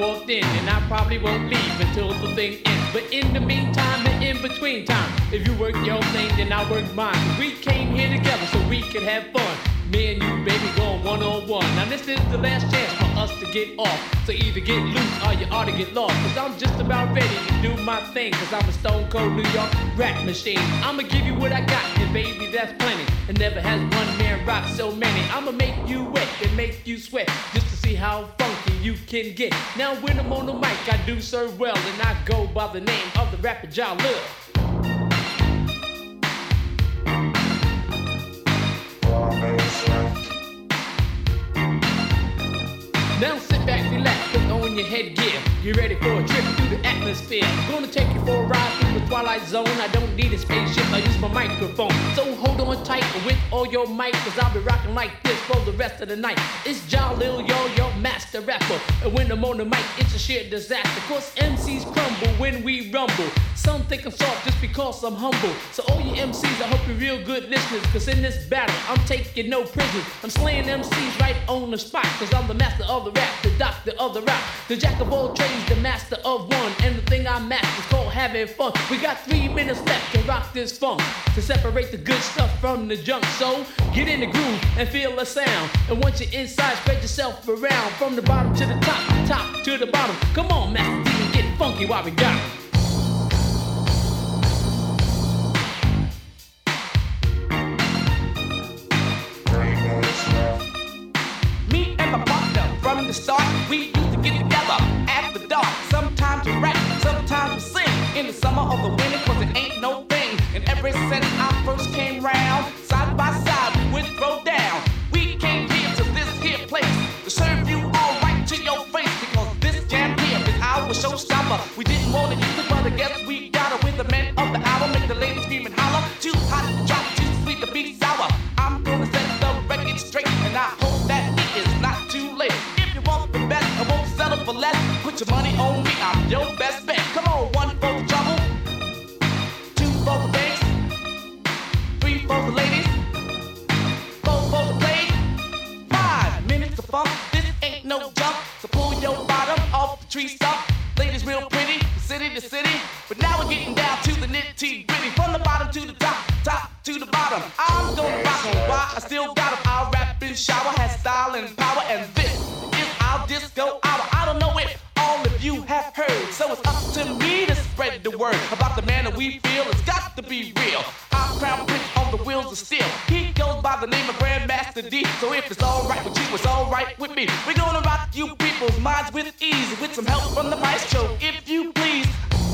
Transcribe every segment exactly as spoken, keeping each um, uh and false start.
walked in, and I probably won't leave until the thing ends. But in the meantime and in between time, if you work your thing, then I work mine. We came here together so we could have fun. Me and you, baby, going one-on-one. Now this is the last chance for us to get off. So either get loose or you ought to get lost. Cause I'm just about ready to do my thing. Cause I'm a stone cold New York rap machine. I'ma give you what I got, and baby, that's plenty. And never has one man rock so many. I'ma make you wet and make you sweat, just to see how funky you can get. Now when I'm on the mic, I do serve well. And I go by the name of the rapper Jalil. Now sit back, relax, put on your headgear. You ready for a trip through the atmosphere? Gonna take you for a ride through the twilight zone. I don't need a spaceship, I use my microphone. So hold on tight with all your mic, cause I'll be rocking like this for the rest of the night. It's Jalil, yo, your master rapper. And when I'm on the mic, it's a sheer disaster. Cause M Cs crumble when we rumble. Some think I'm soft just because I'm humble. So all you M Cs, I hope you're real good listeners. Cause in this battle, I'm taking no prisoners. I'm slaying M Cs right on the spot. Cause I'm the master of the rap, the doctor of the rap, the jack of all trades, the master of one. And the thing I master is called having fun. We got three minutes left to rock this funk, to separate the good stuff from the junk. So get in the groove and feel the sound. And once you're inside, spread yourself around, from the bottom to the top, top to the bottom. Come on, Master D, and get funky while we got it. From the start, we used to get together at the dark. Sometimes we rap, sometimes we sing. In the summer or the winter, cause it ain't no thing. And ever since I first came round, side by side we would throw down. We came here to this here place to serve you all right to your face. Because this jam here is our showstopper. We didn't want to use it, but I guess we got it. With the man of the hour, make the ladies scream and holler. Too hot to drop, too sweet to be sour. I'm gonna set the record straight, and I hope that it is not too late. I won't settle for less. Put your money on me, I'm your best bet. Come on, one for the trouble, two for the banks, three for the ladies, four for the play. Five minutes of funk, this ain't no jump. So pull your bottom off the tree stump. Ladies real pretty, city to city. But now we're getting down to the nitty gritty. From the bottom to the top, top to the bottom. I'm gonna rock on why I still got 'em. I'll rap and shower, has style and power, and this I'll disco hour. I don't know if all of you have heard, so it's up to me to spread the word about the man that we feel. It's got to be real. Our crown prince on the wheels of steel. He goes by the name of Grandmaster D. So if it's alright with you, it's alright with me. We're gonna rock you people's minds with ease, with some help from the maestro, if you please.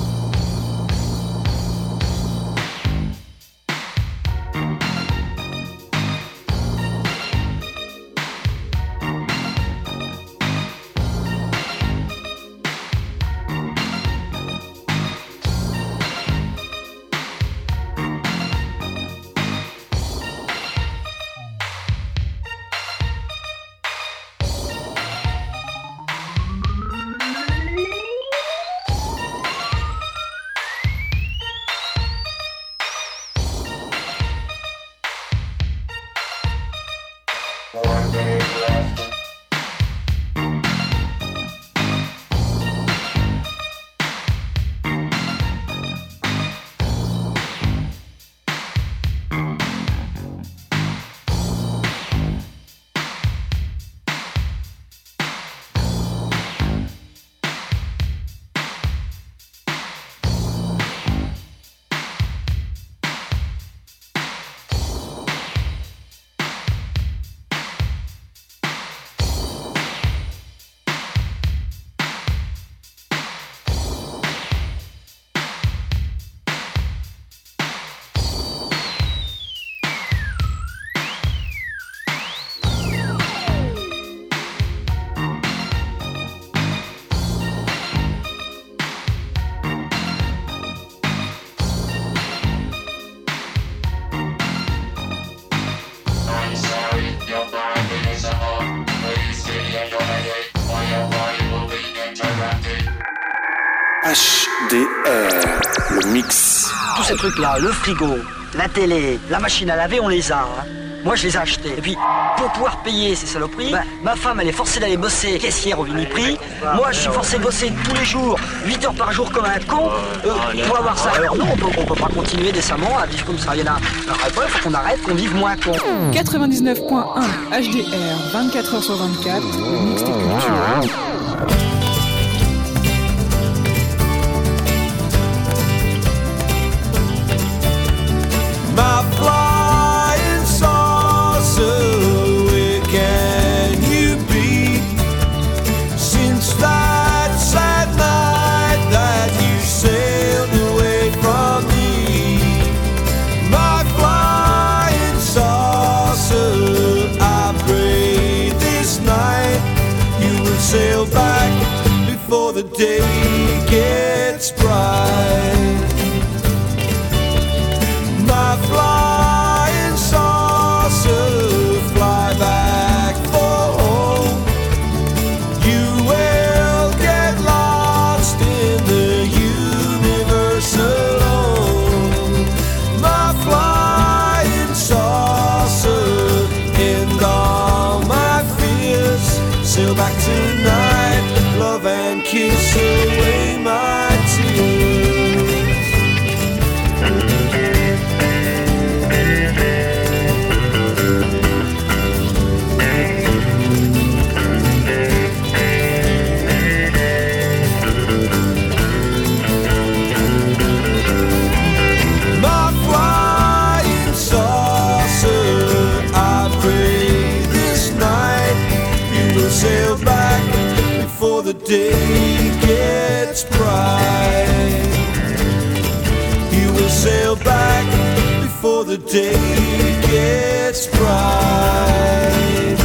H D R, le mix. Tous ces trucs-là, le frigo, la télé, la machine à laver, on les a. Hein. Moi, je les ai achetés. Et puis, pour pouvoir payer ces saloperies, bah, ma femme, elle est forcée d'aller bosser caissière au Viniprix. Moi, je suis forcé de bosser tous les jours, huit heures par jour comme un con, euh, pour avoir ça. Alors non, on peut, on peut pas continuer décemment à vivre comme ça. Il y en a. Alors après, il faut qu'on arrête, qu'on vive moins con. quatre-vingt-dix-neuf point un H D R, vingt-quatre heures sur vingt-quatre, mix des cultures. My flying saucer, where can you be? Since that sad night that you sailed away from me, my flying saucer, I pray this night you will sail back before the day gets bright. My flying saucer, fly back for home. You will get lost in the universe alone. My flying saucer, end all my fears. Sail back tonight, love and kiss away my tears. Sail back before the day gets bright. You will sail back before the day gets bright.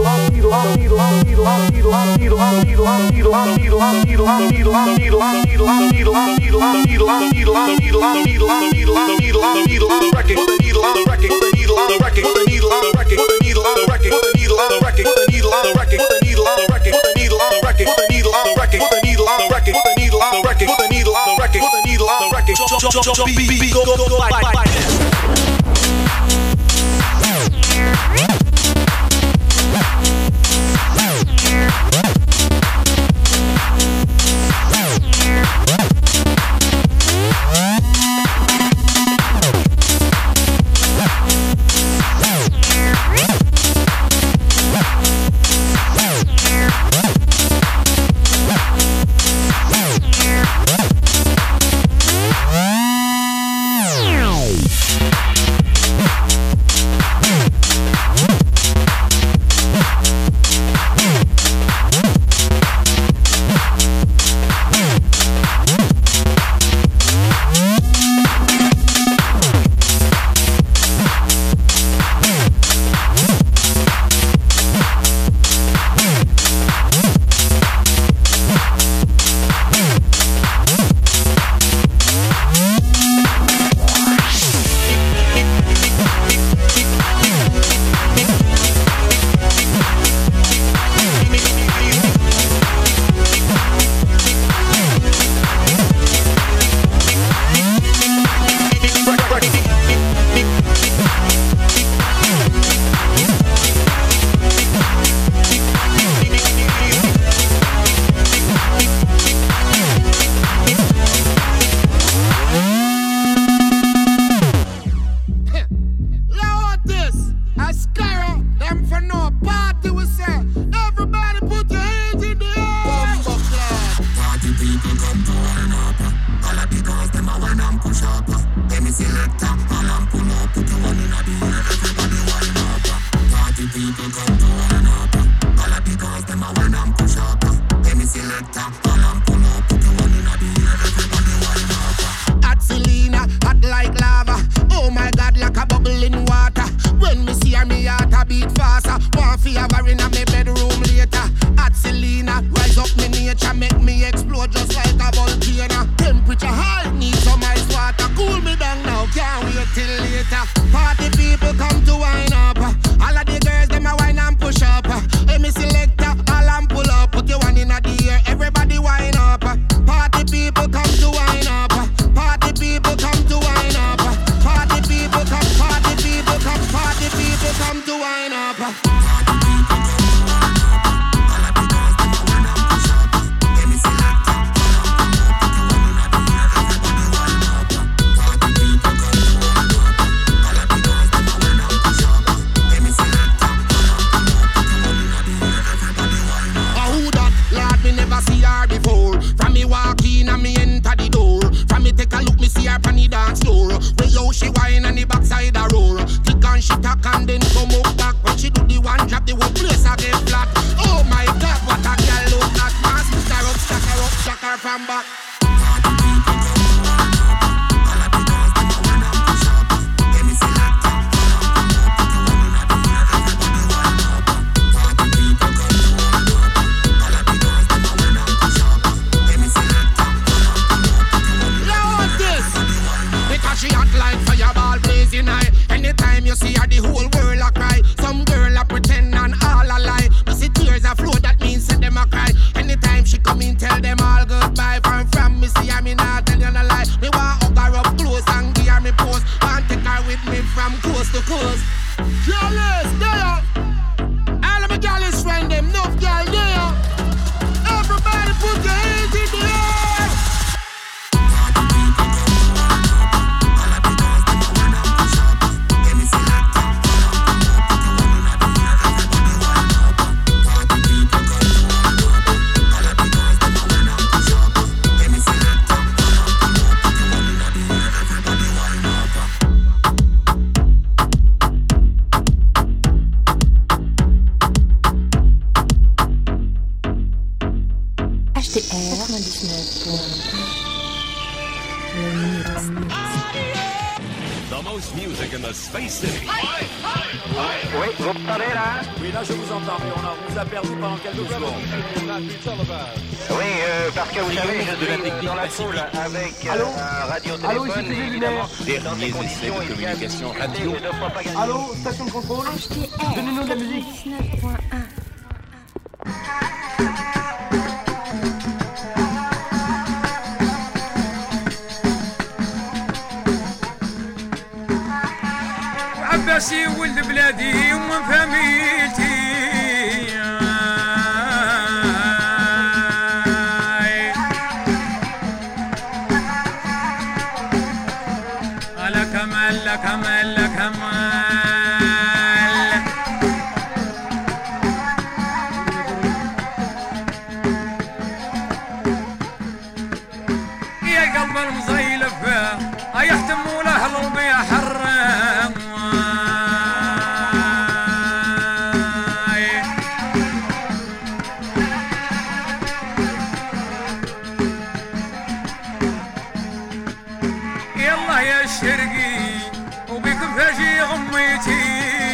Party people come to wine up. All of the girls them a wine and push up. best music in the Space City. Oui, vous m'entendez là? Oui, là je vous entends, mais on, a, on vous a perdu pendant quelques secondes. Oui, euh, parce que vous savez, je suis dans la foule avec euh, un radiotéléphone et évidemment dans des conditions de communication radio. Allô, station de contrôle? Donnez-nous de la musique. dix-neuf point un. عباسي ولد بلادي ومن فاميلتي على كمال لا كمال لا كمال يا قلب المزيلف يحتموا له الربيع حرام الشرقي وبكم فاجي غميتي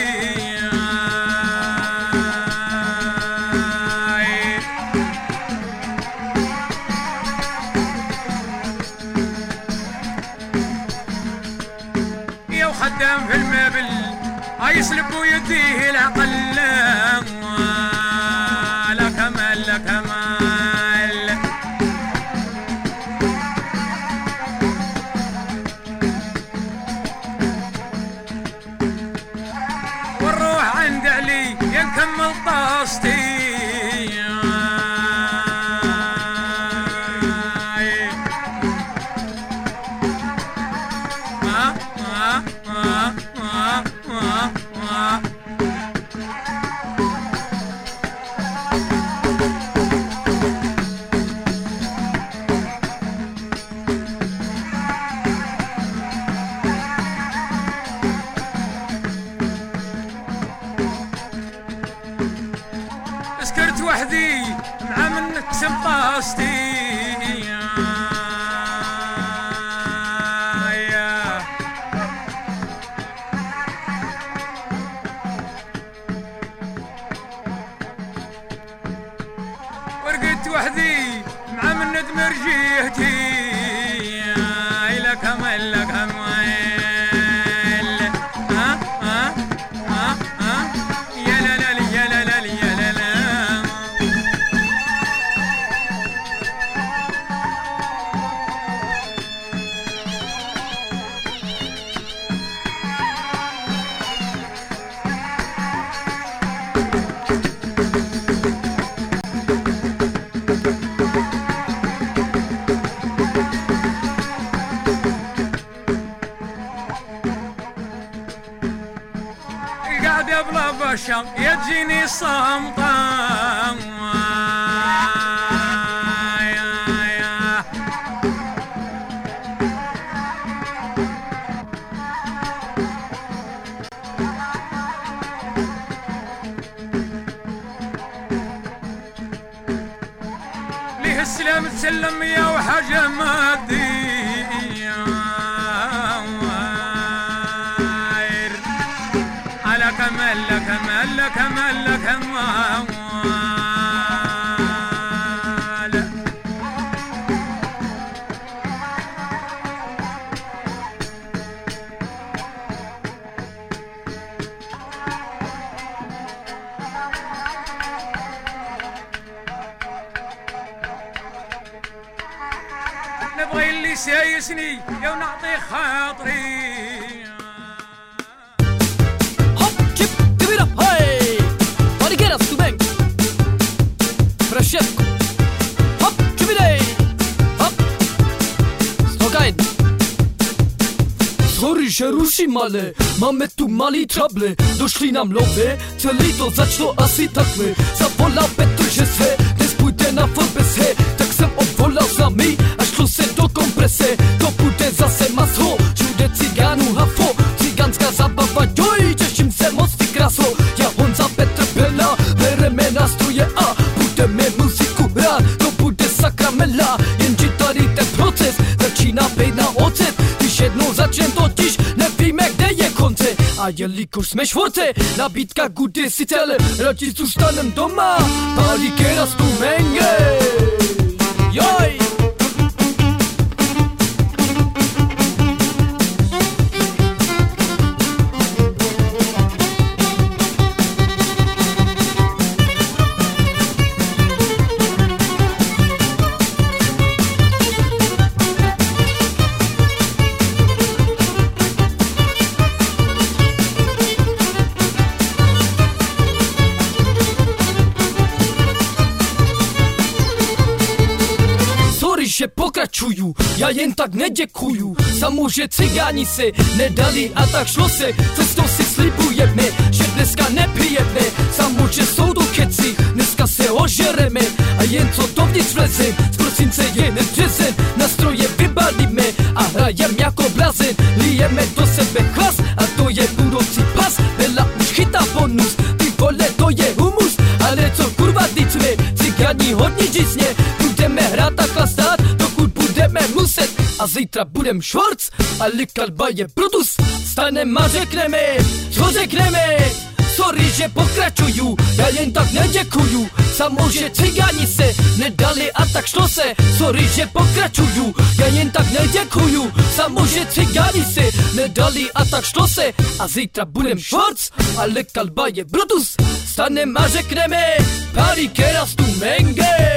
يا وخدام في المبل يسلبوا يديه العقل لا كمال لا كمال نكمل طاستي ما ما ما ما ما ما سكرت وحدي مع من نكسب طاستي ورقدت وحدي مع من ندمر جهتي إلى كمال لا كمال ها ها ها ها يا لا لا يا لا لا يا لا لا قاعدة بلا بشر يجيني صمتا ليه السلام تسلم يا وحاجة مادية كمال كمال كمال كمال نبغي اللي سايسني يا ونعطي خاطري Szybko. Hop, czubidej. Hop. Spokojnie. Sorry, że ruszymy, ale mamy tu mali trouble. Doszli nam lowy, czyli to zaczną asi takmy. Zawołał Petr, że se, dnes pójdę na forbesę. Tak jsem odvolal sami, až šlo se do komprese. To bude zase maso, všude cigánů hafo. Cigánská zabava, joj, těším se moc ty kraso. Já Honza Petr Bela, bereme nástroje a budeme muziku hrát. To bude sakramela, jenže tady ten proces začíná být na ocet. Když jednou začnem totiž, nevíme kde a jelikož jsme švorce, nabídka kudy si celé, radši zůstanem doma, pálí keras tu menge. Joj! Že pokračuju, já jen tak neděkuju. Samozřejmě cigáni se nedali a tak šlo se. Cestou si slibujeme, že dneska nepijeme. Samozřejmě jsou to keci, dneska se ožereme. A jen co dovnitř vleze, z prosince je nebřezen. Nastroje vybalíme a hrajem jako blazen. Lijeme do sebe chlas a to je budoucí pas. Bela už chytá bonus, ty vole to je humus. Ale co kurva dítme, cigáni hodně džízně. Budeme hrát a chlastat, dokud budeme muset. A zítra budem švorc, ale kalba je Brutus. Stanem a řekneme, co řekneme. Sorry, že pokračuju, já jen tak neděkuju. Samozřejmě cigáni se nedali a tak šlo se. Sorry, že pokračuju, já jen tak neděkuju. Samozřejmě cigáni se nedali a tak šlo se. A zítra budem švorc, ale kalba je Brutus. Stanem a řekneme, pálí keras tu menge.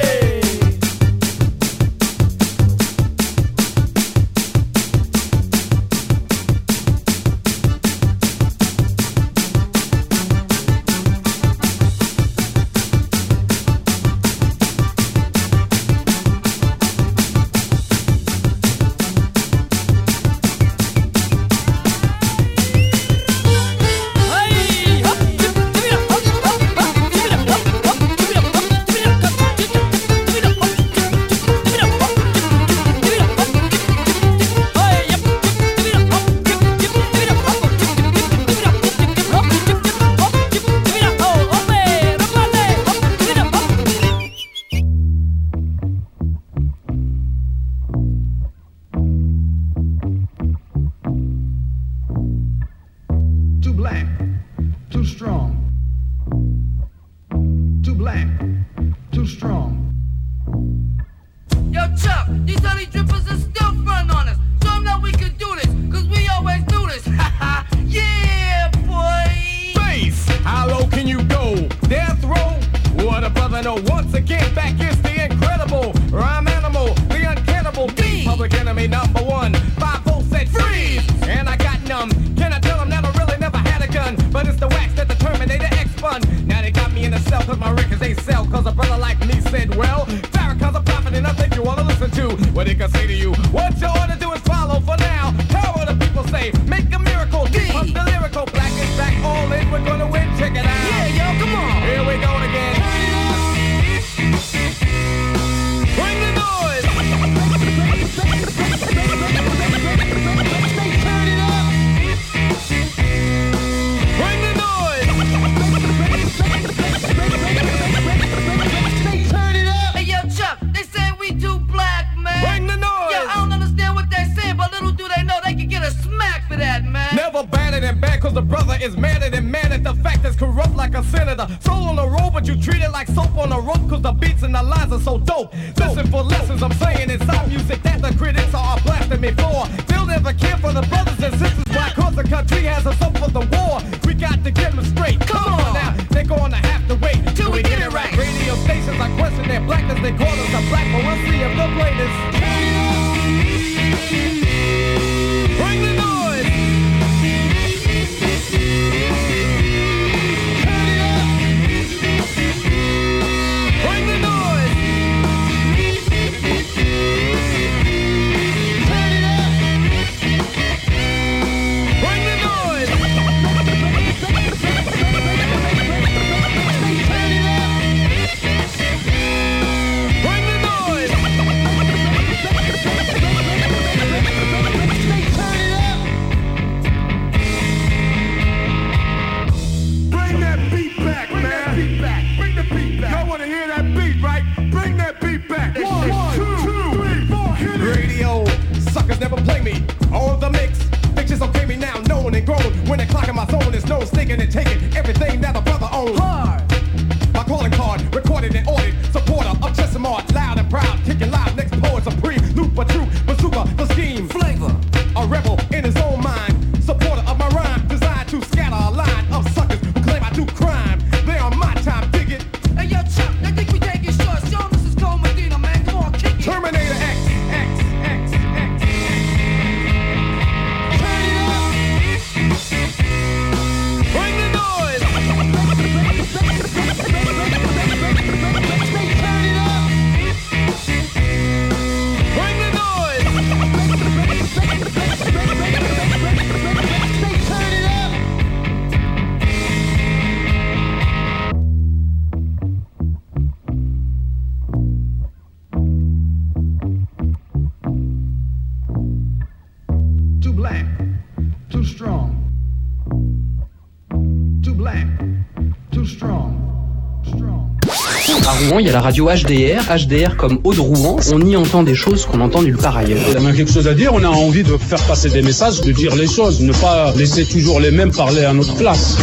When the clock in my zone is no sneaking and taking everything that a brother owns. Hard. My calling card, recorded and ordered. Supporter of Chesimard, loud and proud. Kicking live next poets, a pre, loop, a troop, bazooka, the scheme. Flavor. A rebel in his own mind. Supporter of my rhyme, designed to scatter a line of suckers who claim I do crime. They on my time, dig it. Hey yo, Chuck, I think we taking shots. Yo, this is Cole Medina, man. Come on, kick it. Terminator X, X, X, X. Turn it up. Bring the noise. Turn it up. Bring the noise. Turn it up. Too black, too strong. Too black, too strong. Strong. À Rouen, il y a la radio H D R, H D R comme Aude Rouen. On y entend des choses qu'on entend nulle part ailleurs. On a quelque chose à dire, on a envie de faire passer des messages, de dire les choses, ne pas laisser toujours les mêmes parler à notre place.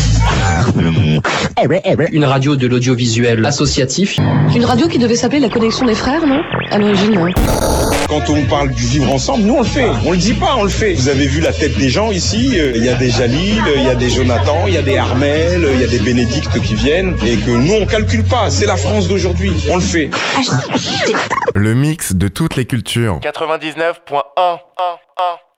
Une radio de l'audiovisuel associatif. Une radio qui devait s'appeler La Connexion des Frères, non? À l'origine, non. Quand on parle du vivre ensemble, nous on le fait. On le dit pas, on le fait. Vous avez vu la tête des gens ici. Il y a des Jalil, il y a des Jonathan, il y a des Armel, il y a des Bénédicte qui viennent. Et que nous on calcule pas. C'est la France d'aujourd'hui. On le fait. Le mix de toutes les cultures. quatre-vingt-dix-neuf point un.